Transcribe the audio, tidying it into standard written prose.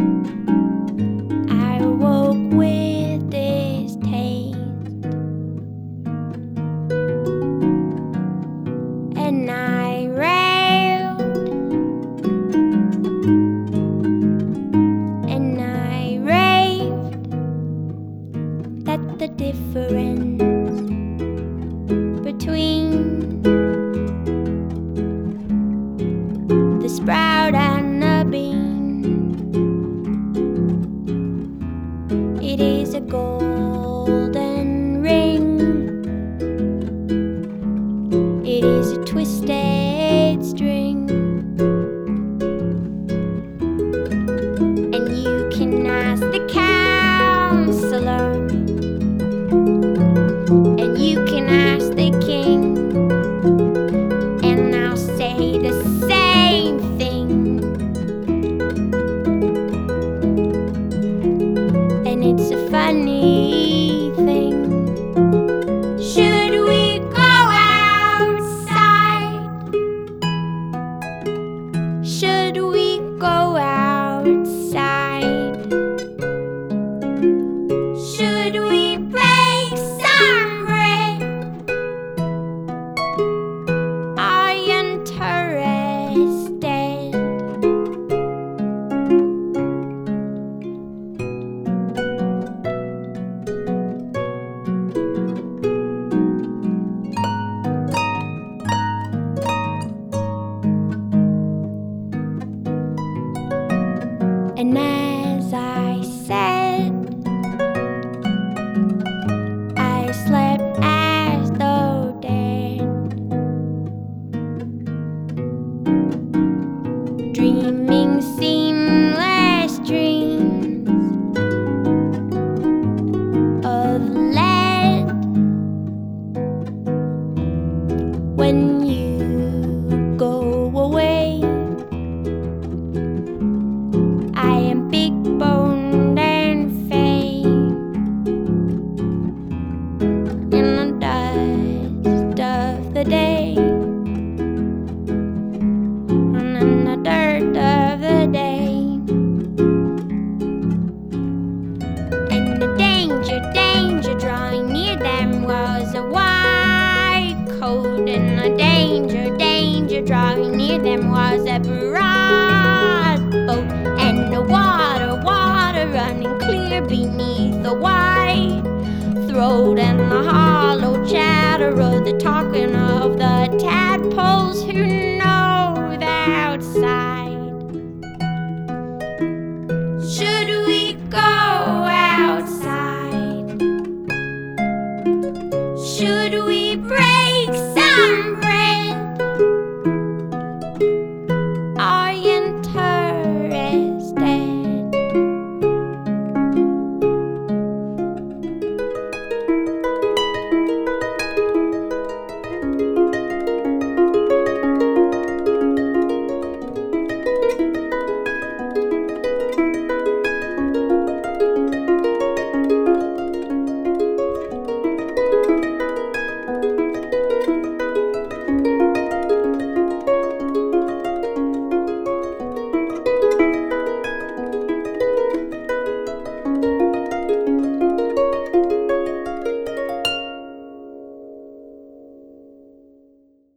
I woke with this taste, and I railed, and I raved that the difference between the sprout and the bean, it is a golden ring, it is a twisted string, and you can ask the counselor, and you can ask the king, and I'll say the same thing. And it's a funny thing. Should we go outside? Should we go outside? Should we break some bread? Are you interested? And as I said, I slept as though dead, dreaming seamless dreams of lead. When you go away, I am big boned and fake in the dust of the day, and in the dirt of the day. And the danger drawing near them was a white coat, and the danger drawing near them was a broad boat, and the water running clear beneath the white throat, and the hollow chatter of the talking